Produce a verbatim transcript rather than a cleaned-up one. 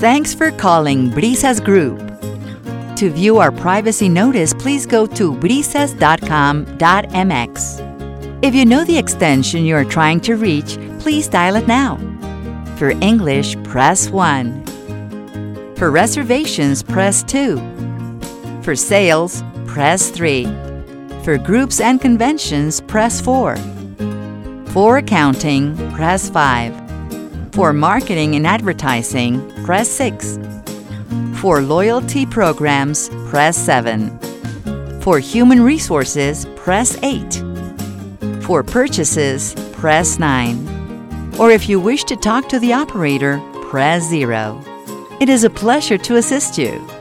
Thanks for calling Brisas Group. To view our privacy notice, please go to brisas dot com dot m x. If you know the extension you are trying to reach, please dial it now. For English, press one. For reservations, press two. For sales, press three. For groups and conventions, press four. For accounting, press five. For marketing and advertising, press six. For loyalty programs, press seven. For human resources, press eight. For purchases, press nine. Or if you wish to talk to the operator, press zero. It is a pleasure to assist you.